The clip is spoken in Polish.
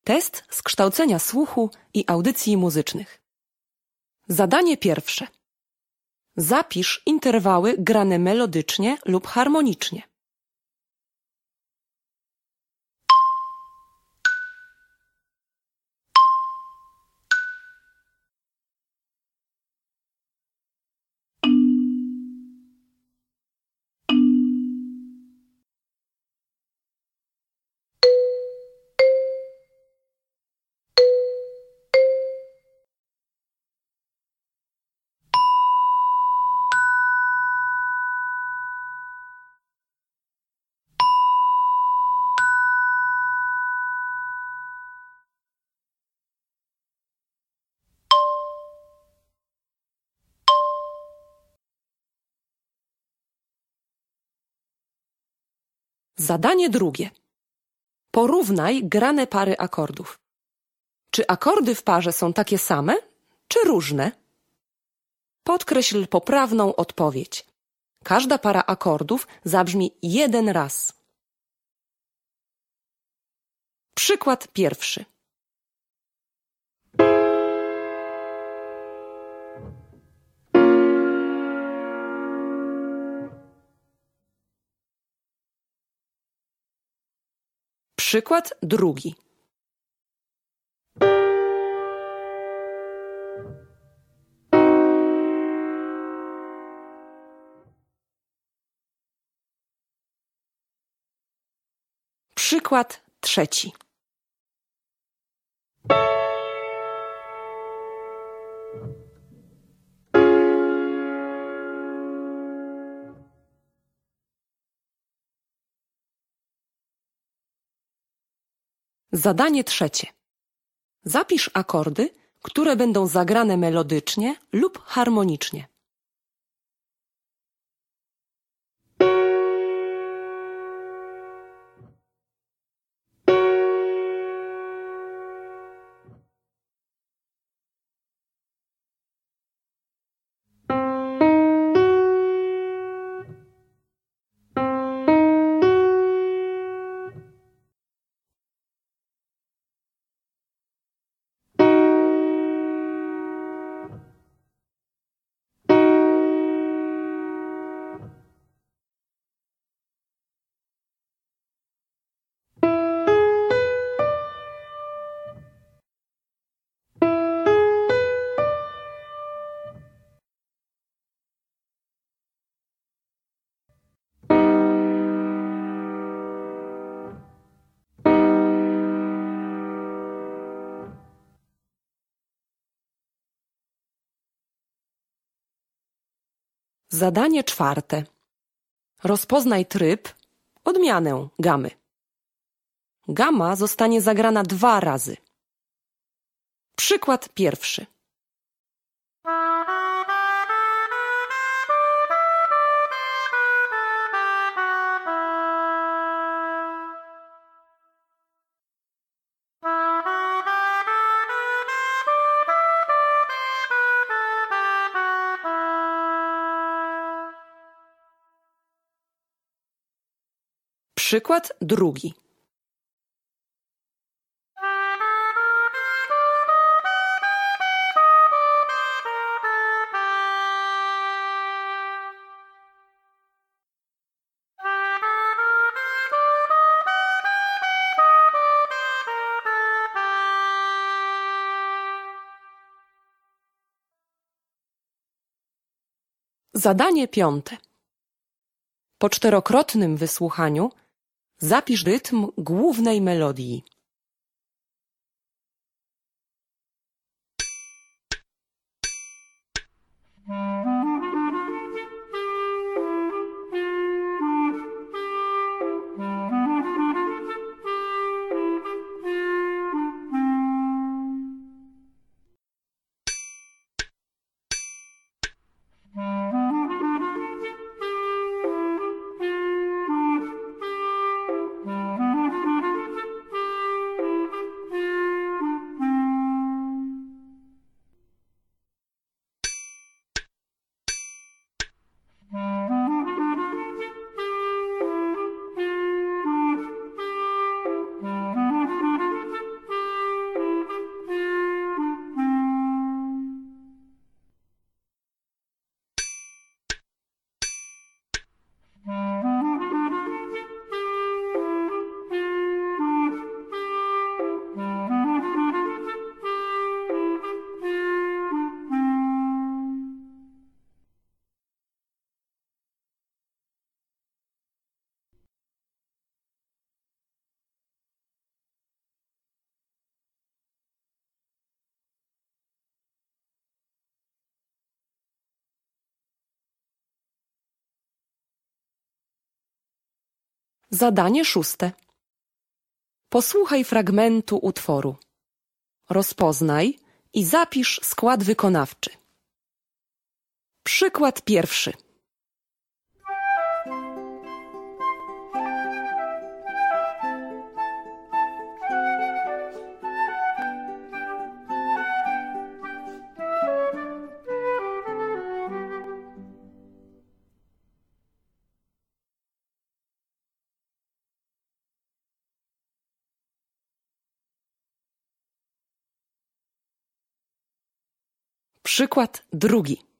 Test z kształcenia słuchu i audycji muzycznych. Zadanie pierwsze. Zapisz interwały grane melodycznie lub harmonicznie. Zadanie drugie. Porównaj grane pary akordów. Czy akordy w parze są takie same, czy różne? Podkreśl poprawną odpowiedź. Każda para akordów zabrzmi jeden raz. Przykład pierwszy. Przykład drugi. Przykład trzeci. Zadanie trzecie. Zapisz akordy, które będą zagrane melodycznie lub harmonicznie. Zadanie czwarte. Rozpoznaj tryb, odmianę gamy. Gama zostanie zagrana 2 razy. Przykład pierwszy. Przykład drugi. Zadanie piąte. Po 4-krotnym wysłuchaniu zapisz rytm głównej melodii. Zadanie 6. Posłuchaj fragmentu utworu. Rozpoznaj i zapisz skład wykonawczy. Przykład pierwszy. Przykład drugi.